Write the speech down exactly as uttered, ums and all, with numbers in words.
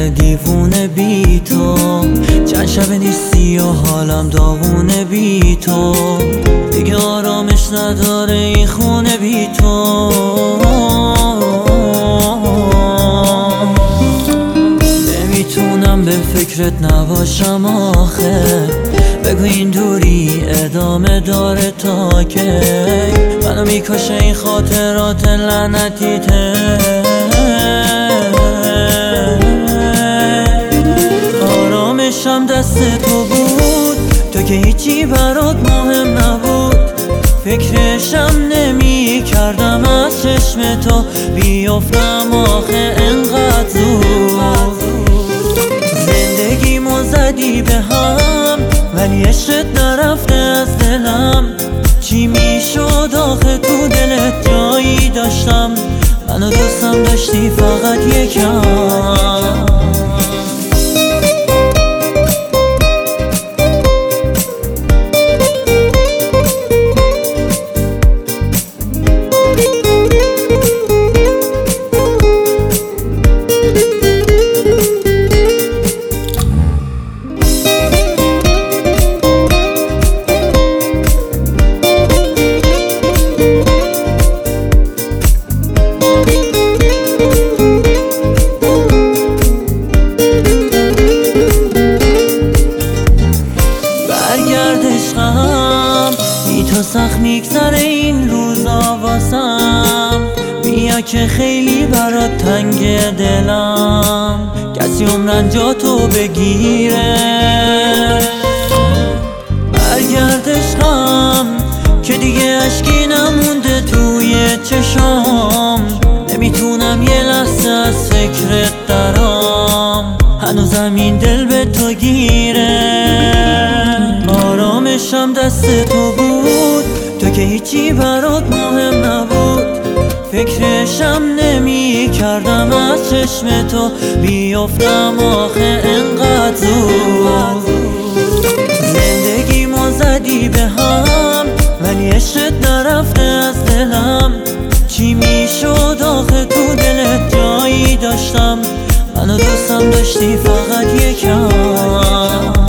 دیوونه بی تو، چند شب نیستی و حالم داغونه بی تو، دیگه آرامش نداره این خونه بی تو. نمیتونم به فکرت نباشم آخه، بگو این دوری ادامه داره تا که منو میکشه این خاطرات لعنتیته. آرامشم دست تو بود، تو که هیچی برات مهم نبود، فکرشم نمی کردم از چشم تو بیافتم آخه انقدر زود. زندگیمو زدی به هم ولی عشقت نرفته از دلم، چی میشد آخه تو دلت جایی داشتم، منو دوستم داشتی فقط یکم. بی تو سخت میگذره این روزا واسم، بیا که خیلی برات تنگ دلم، کسی عمرن جا تو بگیره. برگرد عشقم که دیگه اشکی نمونده توی چشام، نمیتونم یه لحظه از فکرت درام، هنوزم این دل به تو گیره. آرامشم دست تو بود، تو که هیچی برات مهم نبود، فکرشم نمی کردم از چشم تو بیافتم آخه انقدر زود. زندگیمو زدی به هم ولی عشقت نرفته از دلم، چی میشد آخه تو دلت جایی داشتم، منو دوستم داشتی فقط یکم.